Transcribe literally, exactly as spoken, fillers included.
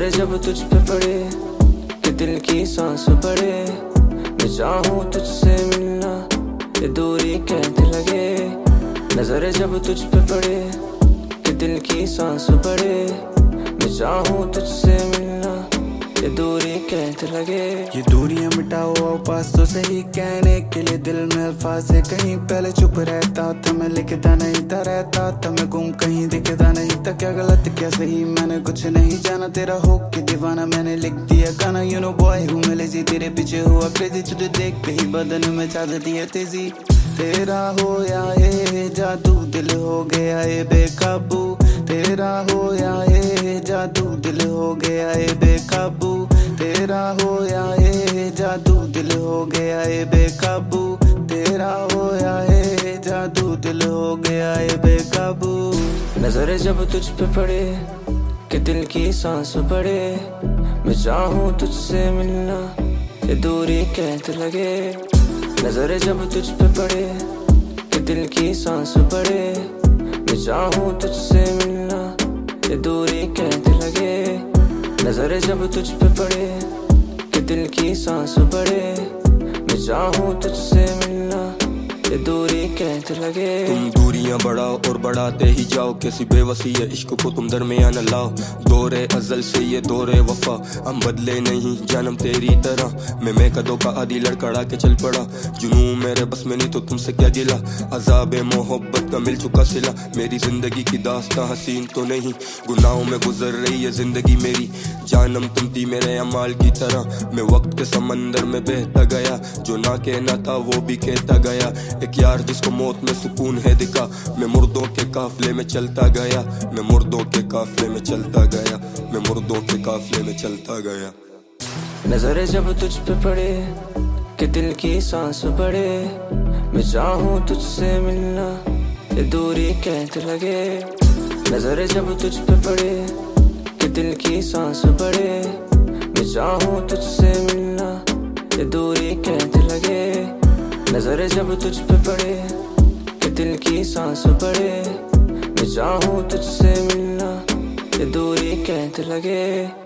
नजरें जब तुझ पे पड़े कि दिल की सांस पड़े, मैं चाहूँ तुझसे मिलना ये दूरी कैसे लगे। नजरें जब तुझ पे पड़े कि दिल की सांस पड़े, मैं चाहूँ तुझसे मिलना ये दूरी कैसे लगे। ये दूरियां मिटाओ आओ पास तो सही, कहने के लिए दिल में अल्फाज है कहीं। पहले चुप रहता था मैं, लिखता नहीं था, रहता था मैं गुम कहीं, दिखता नहीं था। क्या गलत क्या सही मैंने कुछ नहीं जाना, तेरा हो के दीवाना मैंने लिख दिया गाना। यू नो बॉय हूँ मैं लेजी, तेरे पीछे हुआ क्रेजी, तुझे देख के ही बदन में जागती है तेजी। तेरा हो या ये जादू दिल हो गया ये बेकाबू, तेरा हो या ये जादू दिल हो गया ये बेकाबू, तेरा हो या ये जादू दिल हो गया ये बेकाबू, तेरा हो या ये जादू दिल हो गया ये बेकाबू। नजरें जब तुझ पे पड़े कि दिल की सांस पड़े, मैं चाहूँ तुझसे मिलना ये दूरी कैसे लगे। नजरें जब तुझ पे पड़े कि दिल की सांस पड़े, मैं चाहूँ तुझसे मिलना ये दूरी कैसे लगे। नजरें जब तुझ पे पड़े कि दिल की सांस पड़े, मैं चाहूँ तुझसे मिलना ये दूरी कैसे लगे। तुम दूरियां बढ़ाओ और बढ़ाते ही जाओ, कैसी बेवसी है इश्क को तुम दरमियान लाओ। दौरे अजल से ये दौरे वफा, हम बदले नहीं जानम तेरी तरह। मैं मैं कदों का आदि लड़खड़ा के चल पड़ा, जुनून मेरे बस में नहीं तो तुमसे क्या गिला। अजाबे मोहब्बत का मिल चुका सिला, मेरी जिंदगी की दास्तां हसीन तो नहीं, गुनाहों में गुजर रही है जिंदगी मेरी। जानम तुम थी मेरे अमाल की तरह, मैं वक्त के समंदर में बहता गया, जो ना कहना था वो भी कहता गया। एक यार जिसको मौत में सुकून है दिखा, मैं मुर्दों के काफले में चलता गया, मैं मुर्दों के काफले में चलता गया, मैं मुर्दों के काफले में चलता गया। नजरें जब तुझ पे पड़े कि दिल की सांस पड़े, मैं चाहूँ तुझसे मिलना ये दूरी कैसे लगे। नजरें जब तुझ पे पड़े कि दिल की सांस पड़े, मैं चाहूँ तुझसे मिलना ये दूरी कैसे लगे। नजरें जब तुझ पे पड़े कि दिल की सांस पड़े, मैं चाहूँ तुझसे मिलना ये दूरी कैसे लगे।